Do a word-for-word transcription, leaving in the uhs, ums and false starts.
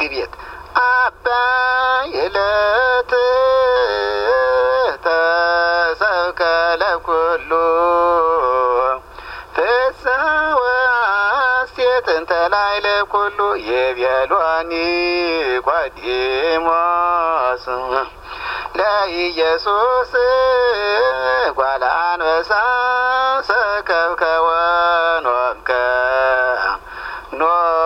ግቤት አባ የለት ተሰብከለ ኩሉ ፍስሐ ሴትን ተላይለ ኩሉ የቤሏኒ ኒቆዲሞስ ለኢየሱስ ጓለ አንበሳ ሰከብከ ወኖምከ ኖ